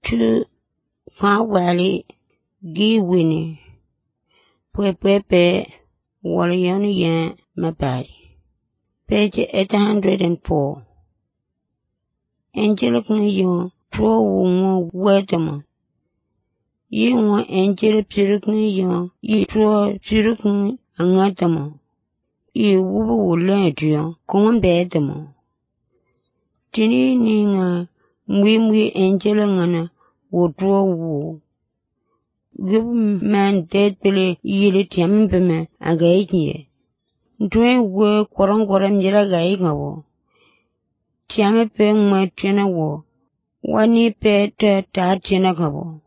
to Pawali, Gi Winnie, Pepe, Walian Mabadi. Page 804. Angelic Niyo, Trow Wedama. Ye want Angel Pyrrhus, ye trow Pyrrhus Angatama. Ye woo land you, come bedama. Tinny Ninga, Wimwe Angel Angana, would draw woo. Give man dead Billy, ye let him be me, a gay ye. Doing work, Quarangoram Jella Gaigawo. Tiame peng my tina wo. Wani pe ta tina gabo.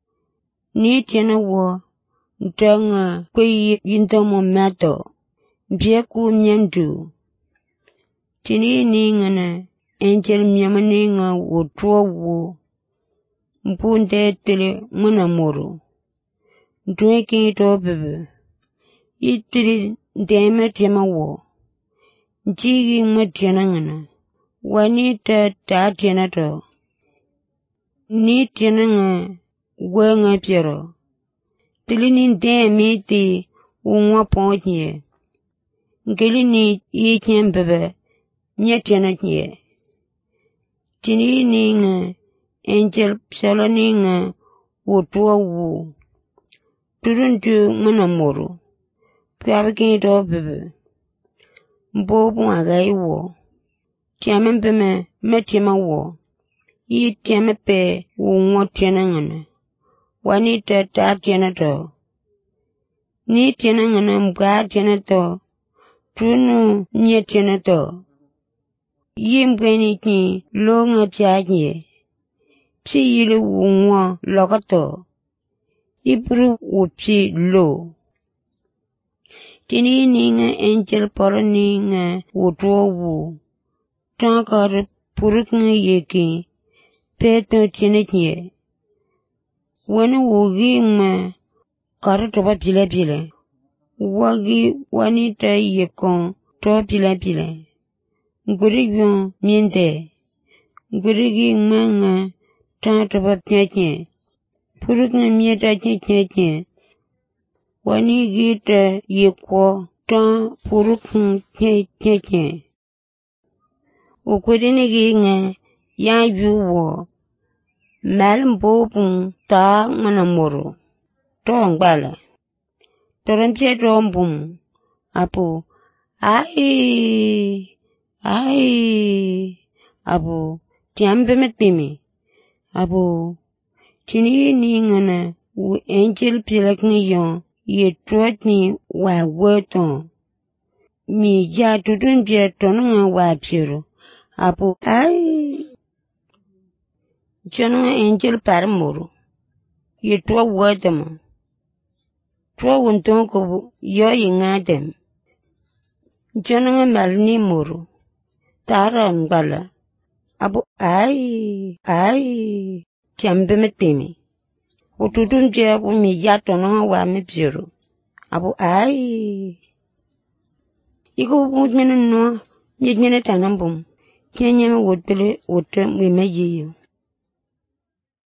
Ni tina wo. Danga kwe yintomo mato. Bieku nyandu. Tini ningana. Angel myamaninga wo tuwa wo. Mpunde tele munamoro. Drinking to bebe. Itili deme tema wo. Jigi matianangana. Wani ta tina to. Ni tinanga wenga piero. Tilini deme ti unwa ponye. Ngilini ikin bebe. Nye tina nye. Tini ninga. Angel psala ninga. Wotua wu. Turuntu munamoro. Pyabikin to bebe. Mbobu agai wo. Tiamen beme metima wo. Yi tiame pe unwa tianangana. Wani ta tiana to. Ni tianangana mga tiana to. Tunu nye tiana to. Yi mbweni ki longa tianye. Psi yili unwa lokato. Ibru upsi lo. Tini ninga angel para ninga wotua wu. Tankar purukna yeki. Peto tinekye. Wani wogi ma karatoba pile. Wagi wani ta yekon to pile. Ngurigyo miende. Ngurigi manga tantaba peke. Purukna mieta keke. Wani gita yekwo ta purukna keke. Ukudini ginga ya yuwo. Malmbopun ta manamoro. Tong bala. Torampie tombum. Apu. Ai. Apu. Tiambe metpimi. Apu. Tini ningana. Angel pilak niyon. Ye trot ni wa woton. Mi ja tutun pia tonunga wa piro. Apu. Ai. Jonanga angel paramoro. Ye twa wotama. Twa wuntonko yo yingadem. Jonanga malni moro. Tara mbala. Apu ai. Tiambe metimi. Ututun pia mi ja tonunga wa me piro. Apu ai. Iko wudmenu no. Nyedmene tanambum. Kenyeme wudpele wutem wimejiyo.